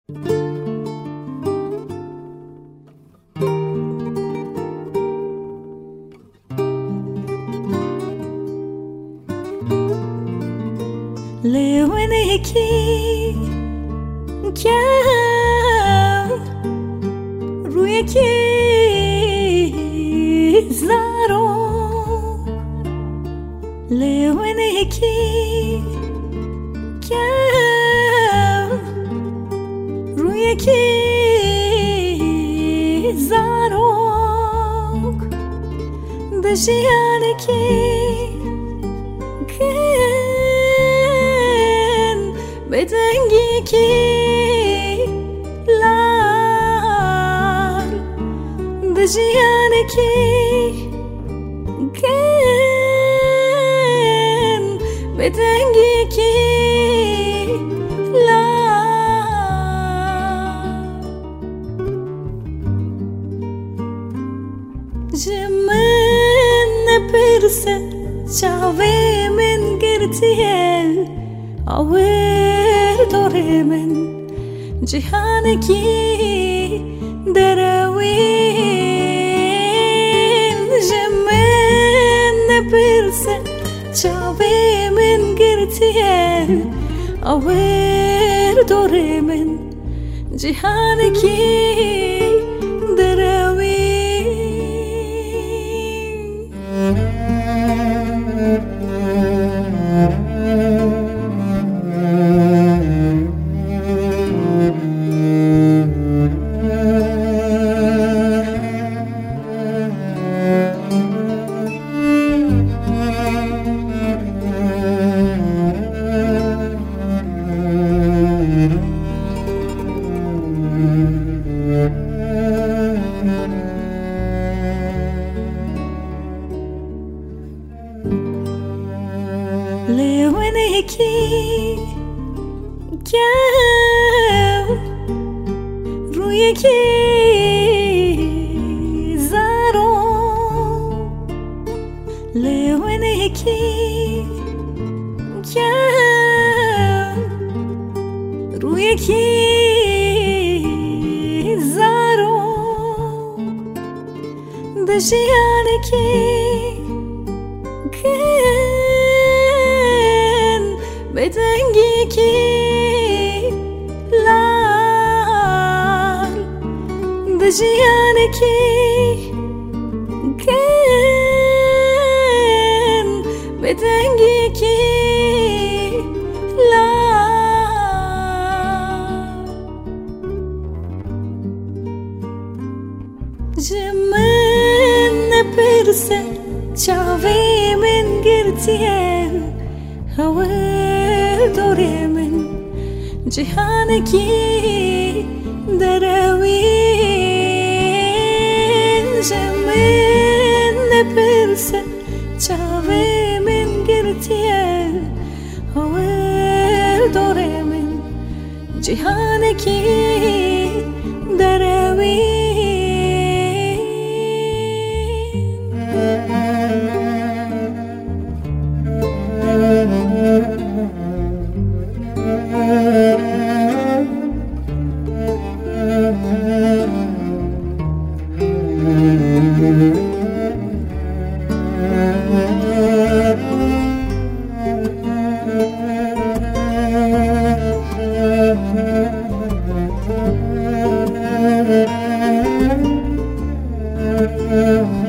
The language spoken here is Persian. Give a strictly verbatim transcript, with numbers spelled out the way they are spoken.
لیوان یکی کم روی کی زارو لیوان یکی کم روی کی زارو دشیانه کی بدنگی کی لال دجیانه کی کن بدنگی کی لال جمن نپرسه چاوه من گرتیه آور دوره من جهانکی دروین جمن نپرسه چاوه من گرتیه آور دوره من جهانکی لیوان یکی کم روی کی زارو لیوان یکی کم روی کی زارو دشیانه کی بدنگی کی لال دجیانه کی کن بدنگی کی لال جمن نپرسه چاوه من گرتیه آور دوره من جهانکی دروین جمن نپرسه چاوه من گرتیه آور دوره من جهانکی دروین Mm-hmm.